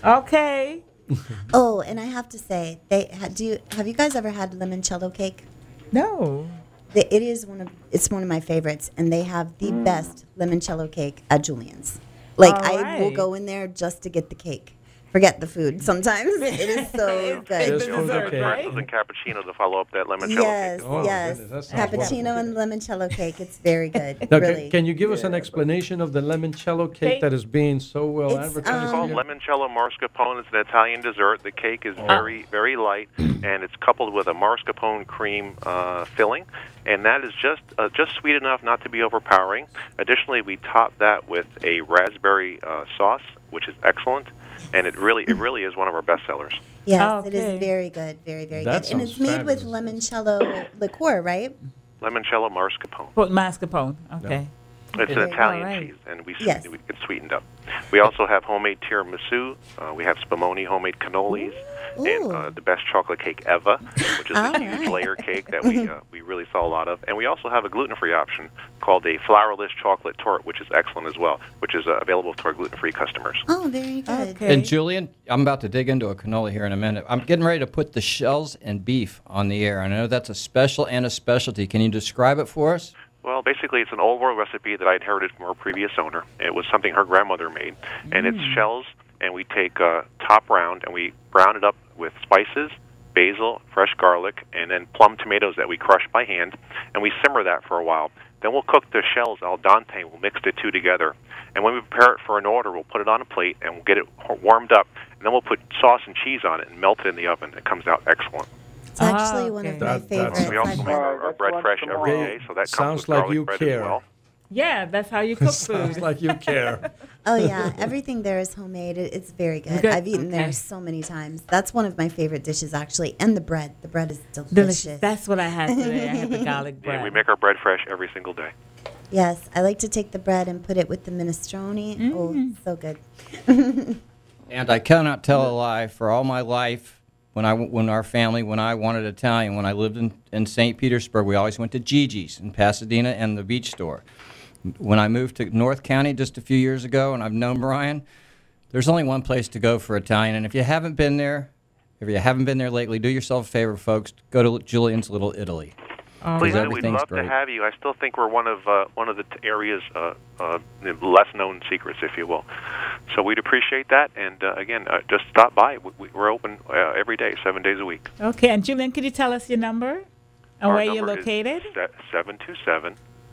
Okay. Oh, and I have to say, they ha- do. You, have you guys ever had limoncello cake? No. The, it is one of it's one of my favorites, and they have the best limoncello cake at Julian's. Like All I will right. go in there just to get the cake. Forget the food. Sometimes it is so good. Just for the dessert, cake. right? Espresso and cappuccino to follow up that limoncello Yes, cake. Oh, yes. goodness, that sounds Cappuccino and limoncello cake. It's very good. Now, really. can, can you give us an explanation of the limoncello cake Cake. that is being so well It's, advertised? It's called Um, limoncello mascarpone. It's an Italian dessert. The cake is Oh. very, very light, and it's coupled with a mascarpone cream uh, filling, and that is just uh, just sweet enough not to be overpowering. Additionally, we top that with a raspberry uh, sauce, which is excellent, and it really, it really is one of our best sellers. Yes, it Okay. is very good. Very, very That good. And sounds it's made with fabulous. limoncello liqueur, right? Limoncello mascarpone. Put mascarpone. Okay. It's an Very Italian well, right. cheese, and we, Yes. we it's sweetened up. We also have homemade tiramisu. Uh, we have spumoni homemade cannolis, and uh, Ooh. the best chocolate cake ever, which is All a huge right. layer cake that we uh, we really sell a lot of. And we also have a gluten-free option called a flourless chocolate tort, which is excellent as well, which is uh, available to our gluten-free customers. Oh, very good. Okay. And Julian, I'm about to dig into a cannoli here in a minute. I'm getting ready to put the shells and beef on the air. I know that's a special and a specialty. Can you describe it for us? Well, basically, it's an old world recipe that I inherited from our previous owner. It was something her grandmother made, and it's shells, and we take uh, top round, and we brown it up with spices, basil, fresh garlic, and then plum tomatoes that we crush by hand, and we simmer that for a while. Then we'll cook the shells al dente. We'll mix the two together, and when we prepare it for an order, we'll put it on a plate, and we'll get it warmed up, and then we'll put sauce and cheese on it and melt it in the oven. It comes out excellent. It's actually Ah, one of okay. my That- that's- favorites. We also I've make had- our, our bread fresh every day, so that Sounds comes with like garlic you bread care. as well. Yeah, that's how you cook Sounds food. like you care. Oh yeah, everything there is homemade. It, it's very good. Good, I've eaten okay. there so many times. That's one of my favorite dishes actually, and the bread. The bread is delicious. Delicious. That's what I had today. I had the garlic bread. Yeah, we make our bread fresh every single day. Yes, I like to take the bread and put it with the minestrone. Oh, so good. And I cannot tell a lie. For all my life, when I when our family, when I wanted Italian, when I lived in, in Saint Petersburg, we always went to Gigi's in Pasadena and the beach store. When I moved to North County just a few years ago, and I've known Brian, there's only one place to go for Italian. And if you haven't been there, if you haven't been there lately, do yourself a favor, folks. Go to Julian's Little Italy. All Please, Because do. we'd everything's love great. to have you. I still think we're one of uh, one of the t- area's uh, uh, less known secrets, if you will. So we'd appreciate that. And uh, again, uh, just stop by. We, we- we're open uh, every day, seven days a week. Okay, and Julian, could you tell us your number and Our where you're number is located? se- seven two seven,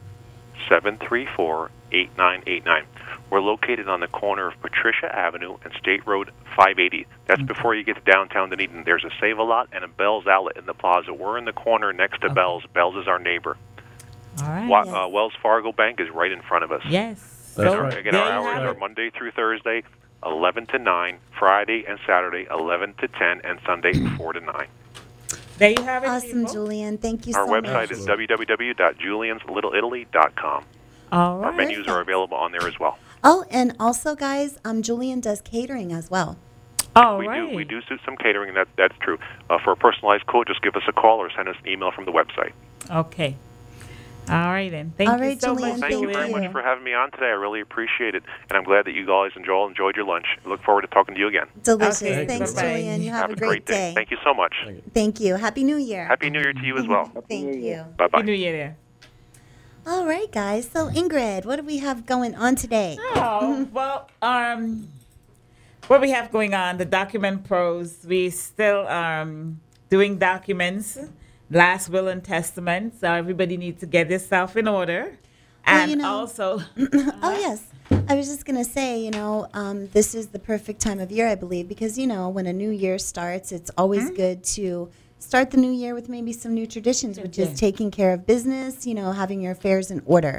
seven three four, eight nine eight nine. We're located on the corner of Patricia Avenue and State Road five eighty. That's before you get to downtown Dunedin. There's a Save-A-Lot and a Bell's Outlet in the plaza. We're in the corner next to Bell's. Bell's is our neighbor. All right. Wa- Yes. uh, Wells Fargo Bank is right in front of us. Yes. That's So right. Again, there our you hours have are it. Monday through Thursday, eleven to nine, Friday and Saturday, eleven to ten, and Sunday, four to nine. There you have it. Awesome, people. Julian. Thank you Our so website much. is w w w dot julians little italy dot com. All Our right. menus are available on there as well. Oh, and also, guys, um, Julian does catering as well. All we right. do we do do some catering, and that that's true. Uh, for a personalized quote, just give us a call or send us an email from the website. Okay. All right then. Thank All you right, so Julian, much. Thank you very Thank much you. for having me on today. I really appreciate it, and I'm glad that you guys enjoy, enjoyed your lunch. I look forward to talking to you again. Delicious. Okay, Thanks, bye-bye. Julian. You have, Have a a great, great day. Thank you so much. Thank you. Happy New Year. Happy New Year to you as well. Thank you. Bye Happy New bye. Year there. All right, guys. So, Ingrid, what do we have going on today? Oh, well, um, what we have going on, the document pros, we still um doing documents, last will and testament. So everybody needs to get yourself in order. Well, And you know- also, Oh, yes. I was just going to say, you know, um, this is the perfect time of year, I believe, because, you know, when a new year starts, it's always good to start the new year with maybe some new traditions, which is Yeah. taking care of business, you know, having your affairs in order.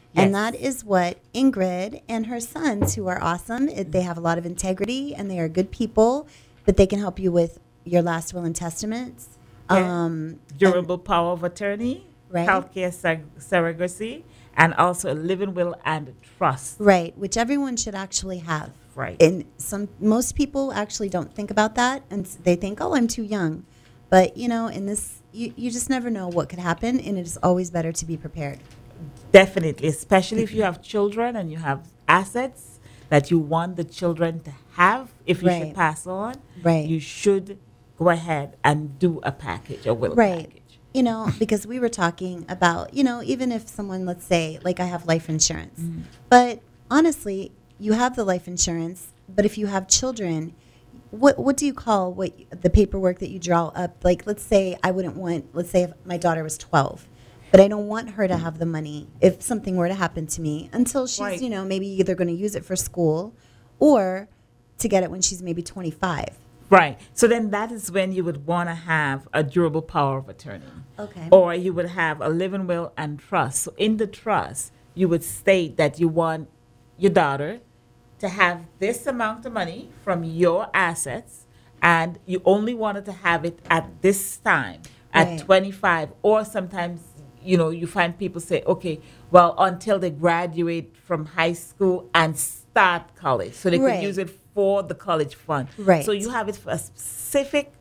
And that is what Ingrid and her sons, who are awesome, it, they have a lot of integrity and they are good people, but they can help you with your last will and testaments. Yeah. Um, Durable power of attorney, Right. healthcare sur- surrogacy, and also a living will and trust. Right, which everyone should actually have. Right. And some most people actually don't think about that, and s- they think, "Oh, I'm too young." But you know, in this, you, you just never know what could happen, and it is always better to be prepared. Definitely, especially if you have children and you have assets that you want the children to have, if you Right. should pass on, Right. you should go ahead and do a package, a will Right. package. You know, because we were talking about, you know, even if someone, let's say, like I have life insurance, Mm-hmm. but honestly, you have the life insurance, but if you have children, what what do you call what the paperwork that you draw up? Like, let's say I wouldn't want, let's say if my daughter was twelve, but I don't want her to have the money if something were to happen to me until she's, Right. you know, maybe either going to use it for school or to get it when she's maybe twenty-five. Right. So then that is when you would want to have a durable power of attorney. Okay. Or you would have a living will and trust. So in the trust, you would state that you want your daughter to have this amount of money from your assets, and you only wanted to have it at this time, at Right. twenty-five. Or sometimes, you know, you find people say, okay, well, until they graduate from high school and start college. So they Right. could use it for the college fund. Right. So you have it for a specific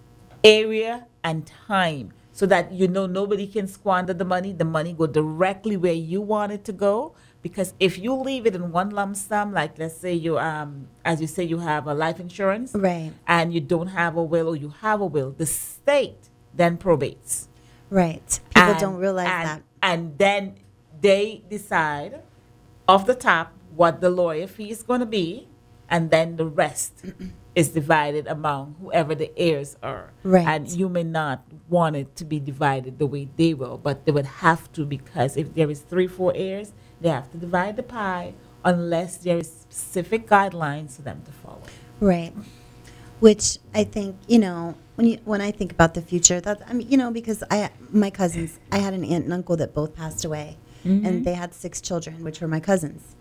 area and time so that you know nobody can squander the money. The money go directly where you want it to go. Because if you leave it in one lump sum, like let's say you, um, as you say, you have a life insurance, Right. and you don't have a will, or you have a will, the state then probates. Right. People And- don't realize and, that. And then they decide off the top what the lawyer fee is going to be, and then the rest is divided among whoever the heirs are. Right. And you may not want it to be divided the way they will, but they would have to, because if there is three, four heirs, they have to divide the pie unless there is specific guidelines for them to follow. Right. Which I think, you know, when you when I think about the future, that I mean, you know, because I my cousins, I had an aunt and uncle that both passed away, and they had six children, which were my cousins.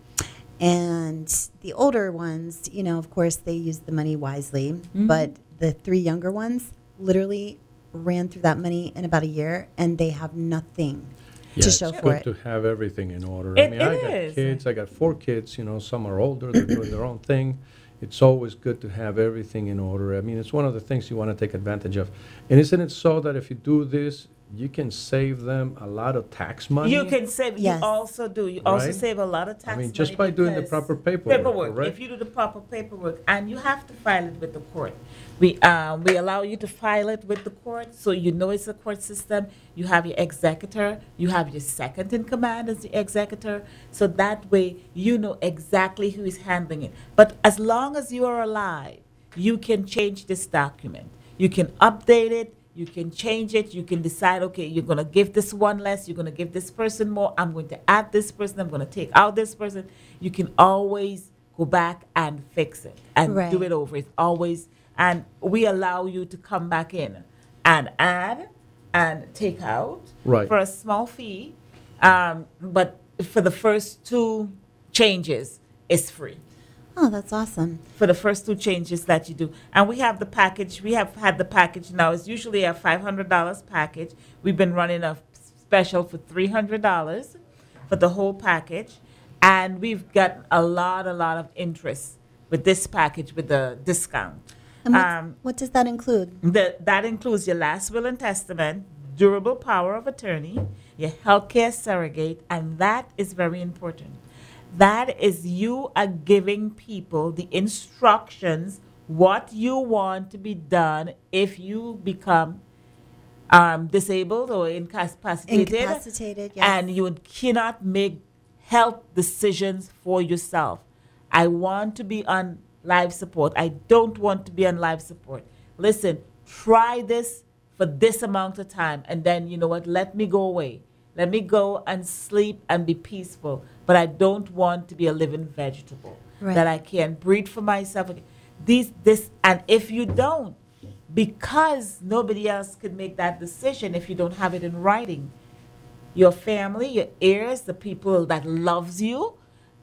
And the older ones, you know, of course, they used the money wisely, but the three younger ones literally ran through that money in about a year, and they have nothing Yeah, to show it's for good it. to have everything in order. I It- mean, I it got is. kids. I got four kids. You know, some are older. They're doing their own thing. It's always good to have everything in order. I mean, it's one of the things you want to take advantage of. And isn't it so that if you do this, you can save them a lot of tax money? You can save. Yes. You also do. You also Right? save a lot of tax. I mean, just money by doing the because proper paperwork, Paperwork. correct? If you do the proper paperwork, and you have to file it with the court. We um, we allow you to file it with the court, so you know it's a court system. You have your executor. You have your second in command as the executor. So that way, you know exactly who is handling it. But as long as you are alive, you can change this document. You can update it. You can change it. You can decide, okay, you're going to give this one less. You're going to give this person more. I'm going to add this person. I'm going to take out this person. You can always go back and fix it and Right. do it over. It's always, and we allow you to come back in and add and take out Right. for a small fee. Um, but for the first two changes, it's free. Oh, that's awesome. For the first two changes that you do. And we have the package, we have had the package now. It's usually a five hundred dollars package. We've been running a special for three hundred dollars for the whole package. And we've got a lot, a lot of interest with this package with the discount. And what, Um, what does that include? the, that includes your last will and testament, durable power of attorney, your healthcare surrogate, and that is very important. That is you are giving people the instructions, what you want to be done if you become um, disabled or incapacitated. Incapacitated, yes. And you cannot make health decisions for yourself. I want to be on life support. I don't want to be on life support. Listen, try this for this amount of time, and then you know what? Let me go away. Let me go and sleep and be peaceful. But I don't want to be a living vegetable Right. that I can't breathe for myself. These, this, and if you don't, because nobody else could make that decision if you don't have it in writing, your family, your heirs, the people that loves you,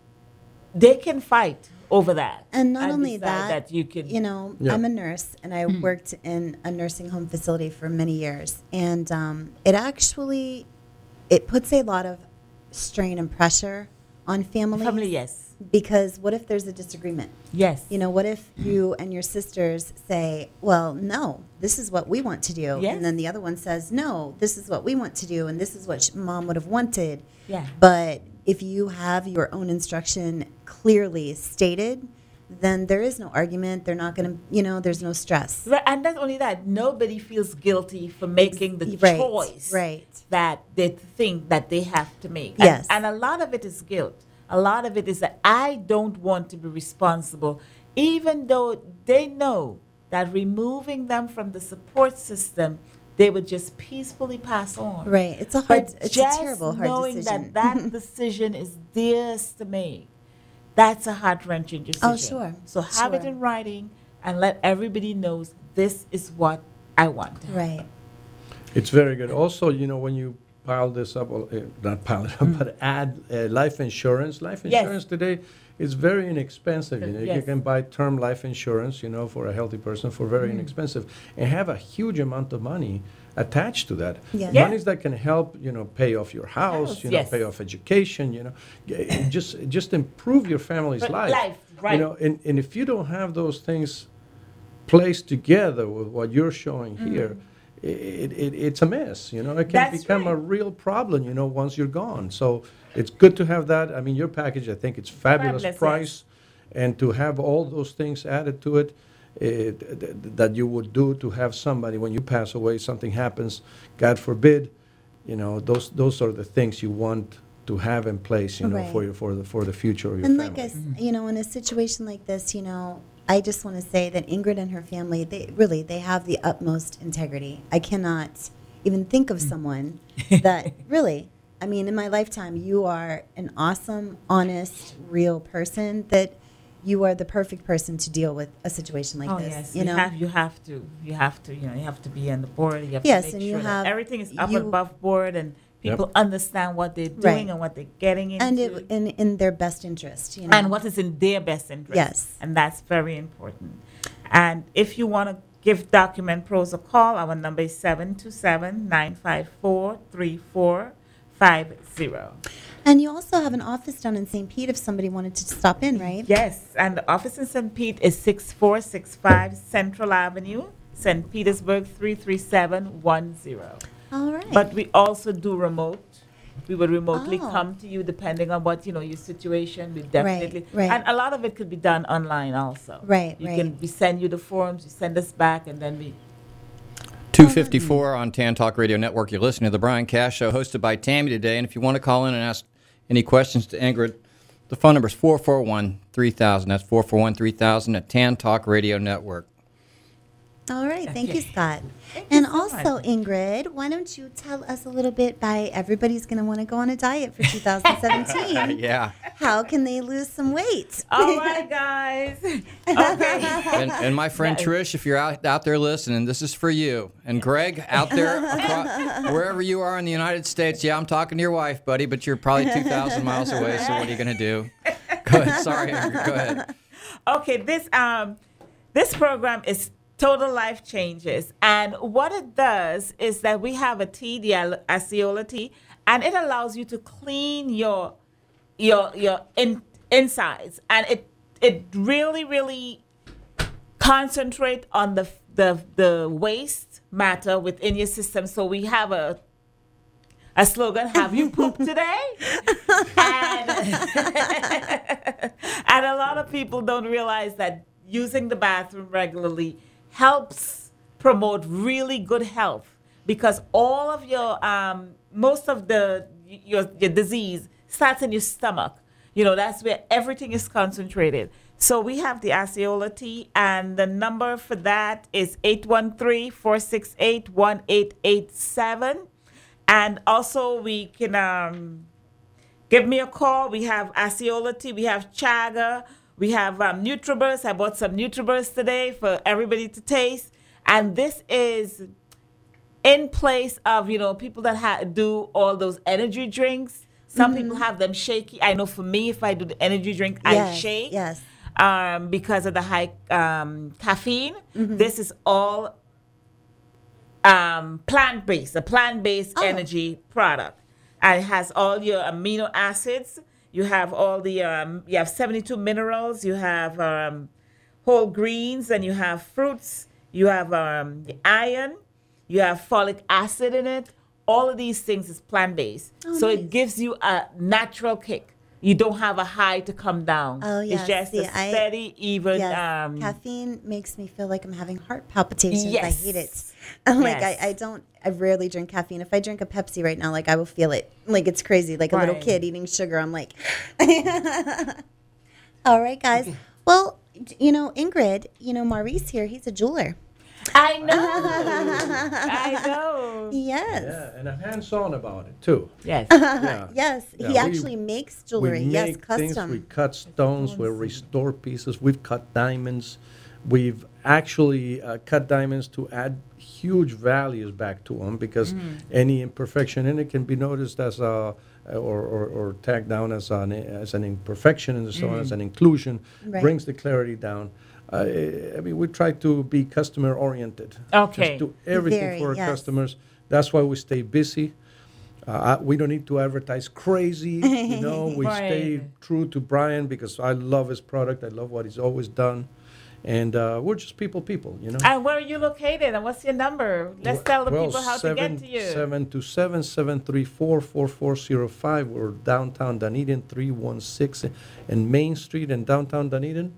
they can fight over that. And not only decide that, that you can, you know, Yeah. I'm a nurse and I worked in a nursing home facility for many years. And um, it actually, it puts a lot of strain and pressure on families. family, yes. Because what if there's a disagreement? Yes. You know, what if you and your sisters say, well, no, this is what we want to do. Yes. And then the other one says, no, this is what we want to do. And this is what sh- mom would have wanted. Yeah. But if you have your own instruction clearly stated, then there is no argument. They're not going to, you know, there's no stress. Right, and not only that, nobody feels guilty for making the Right, choice right. that they think that they have to make. Yes. And, and a lot of it is guilt. A lot of it is that I don't want to be responsible, even though they know that removing them from the support system, they would just peacefully pass on. Right. It's a hard, But it's just a terrible, hard knowing decision. that that decision is theirs to make, that's a heart-wrenching decision. Oh, sure, So have it sure. in writing and let everybody knows this is what I want. Right. It's very good. Also, you know, when you pile this up, well, uh, not pile it up, but add uh, life insurance. Life Yes. insurance today is very inexpensive. You know, you Yes. can buy term life insurance, you know, for a healthy person for very inexpensive, and have a huge amount of money attached to that. Yeah. Yeah. Monies that can help, you know, pay off your house, House, you know, yes. pay off education, you know, g- just just improve your family's But life. life, right. You know, and, and if you don't have those things placed together with what you're showing here, it, it, it's a mess. You know, it can Mm. That's become a right. real problem, you know, once you're gone. So it's good to have that. I mean, your package, I think it's fabulous Fabulous, price. And to have all those things added to it, it th- th- that you would do to have somebody, when you pass away, something happens, God forbid, you know, those those are the things you want to have in place, you know, for Right. your for the for the future of your And family. like I, s- you know, in a situation like this, you know, I just want to say that Ingrid and her family, they really, they have the utmost integrity. I cannot even think of someone that really, I mean, in my lifetime, you are an awesome, honest, real person that you are the perfect person to deal with a situation like Oh this. yes, you you know, have you have to you have to you know you have to be on the board. You have Yes, to make and sure you that have- everything is up you- and above board and Yep. people understand what they're doing Right. and what they're getting into. and it, in in their best interest. You know, and what is in their best interest. Yes. And that's very important. And if you want to give Document Pros a call, our number is seven two seven, nine five four, three four five zero. And you also have an office down in Saint Pete if somebody wanted to stop in, right? Yes, and the office in Saint Pete is six four six five Central Avenue, Saint Petersburg three three seven one zero. All right. But we also do remote. We would remotely Oh. come to you depending on what, you know, your situation. We definitely, right. and a lot of it could be done online also. Right, You right. can, we send you the forms, you send us back, and then we, two fifty-four on Tan Talk Radio Network. You're listening to The Brian Cash Show, hosted by Tammy today. And if you want to call in and ask any questions to Ingrid, the phone number is four four one, three thousand. That's four four one, three thousand at Tan Talk Radio Network. All right, thank you, Okay. Scott. Thank you And so also, much. Ingrid, why don't you tell us a little bit by everybody's going to want to go on a diet for two thousand seventeen. Yeah. How can they lose some weight? all right, guys. Okay. And, and my friend Trish, if you're out, out there listening, this is for you. And Greg, out there, across, wherever you are in the United States, yeah, I'm talking to your wife, buddy, but you're probably two thousand miles away, so what are you going to do? Go ahead. Sorry, Ingrid, go ahead. Okay, this um, this program is Total Life Changes, and what it does is that we have a tea, the Al- Aceola tea, and it allows you to clean your your your in, insides, and it it really really concentrate on the the the waste matter within your system. So we have a a slogan, have you pooped today? and, and a lot of people don't realize that using the bathroom regularly helps promote really good health, because all of your, um, most of the, your, your disease starts in your stomach. You know, that's where everything is concentrated. So we have the Aceola tea, and the number for that is eight one three, four six eight, one eight eight seven. And also, we can um, give me a call. We have Aceola tea. We have Chaga. We have um, Nutriburst. I bought some Nutriburst today for everybody to taste. And this is in place of, you know, people that ha- do all those energy drinks. Some Mm-hmm. people have them shaky. I know for me, if I do the energy drink, I Yes, shake. yes. Um, because of the high um, caffeine. Mm-hmm. This is all um, plant-based, a plant-based Oh. energy product. And it has all your amino acids. You have all the, um, you have seventy-two minerals. You have um, whole greens, and you have fruits. You have um, the iron. You have folic acid in it. All of these things is plant-based. Oh, so nice. it gives you a natural kick. You don't have a high to come down. Oh, yes. It's just See, a I- steady, even. Yes. Um, Caffeine makes me feel like I'm having heart palpitations. I Yes. hate it. I'm like, Yes. I, I don't, I rarely drink caffeine. If I drink a Pepsi right now, like I will feel it. Like it's crazy. Like a little Right. kid eating sugar. I'm like, all right, guys. Well, you know, Ingrid, you know, Maurice here, he's a jeweler. I know. I know. Yes. Yeah, and I'm hands-on about it too. Yes. Yeah. Yes. Yeah, he we- actually makes jewelry. We yes, make things, custom. we cut stones, we restore pieces, we've cut diamonds. We've actually uh, cut diamonds to add huge values back to them because Mm. any imperfection in it can be noticed as a, or, or, or tagged down as an, as an imperfection and so on, as an inclusion, Right. brings the clarity down. Uh, I mean, we try to be customer oriented. Okay. Just do everything Very, for our yes. customers. That's why we stay busy. Uh, I- we don't need to advertise crazy, you know. We stay Right. true to Brian because I love his product. I love what he's always done, and uh, we're just people, people, you know. And where are you located? And what's your number? Let's tell the Well, people how to get to you. seven two seven, seven three four, four four zero five. We're downtown Dunedin, three one six, and Main Street in downtown Dunedin.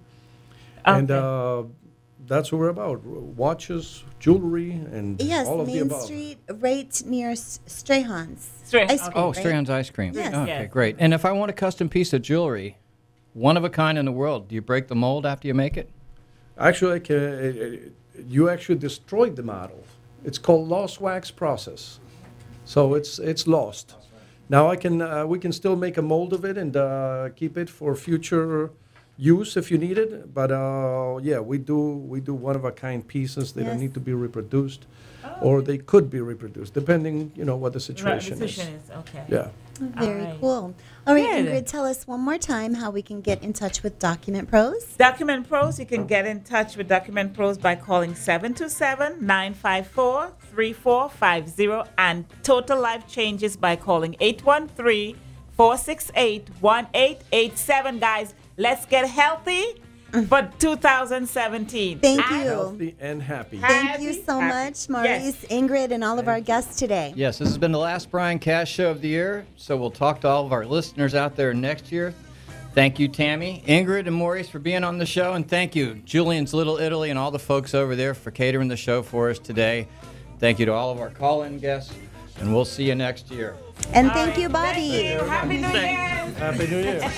And uh, that's what we're about: watches, jewelry, and Yes, all of the Main above. Street, right near S- Strayhans. Strayhans, Ice okay. cream, Oh, right? Strayon's ice cream. Yes. Okay, Yes. great. And if I want a custom piece of jewelry, one of a kind in the world, do you break the mold after you make it? Actually, I can, uh, you actually destroyed the model. It's called lost wax process, so it's it's lost. Now I can uh, we can still make a mold of it and uh, keep it for future use if you need it. But uh, yeah, we do we do one of a kind pieces. They Yes. don't need to be reproduced, or they could be reproduced depending, you know, what the Right, situation the is. situation is okay. Yeah. Very All right. cool. All right, Good. Ingrid, tell us one more time how we can get in touch with Document Pros. Document Pros, you can get in touch with Document Pros by calling seven two seven, nine five four, three four five zero and Total Life Changes by calling eight one three, four six eight, one eight eight seven. Guys, let's get healthy for two thousand seventeen. Thank And- you. Healthy and happy. Thank you Happy, so happy. much, Maurice, Yes. Ingrid, and all of our guests today. Yes, this has been the last Brian Cash show of the year, so we'll talk to all of our listeners out there next year. Thank you, Tammy, Ingrid, and Maurice for being on the show, and thank you, Julian's Little Italy, and all the folks over there for catering the show for us today. Thank you to all of our call-in guests, and we'll see you next year. And All thank right, you, Bobby. Thank you. Happy New Year. Happy New Year.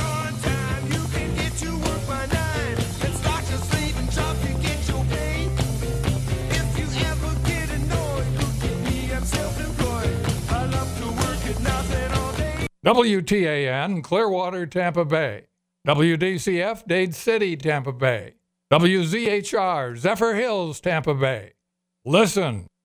W T A N, Clearwater, Tampa Bay. W D C F, Dade City, Tampa Bay. W Z H R, Zephyr Hills, Tampa Bay. Listen,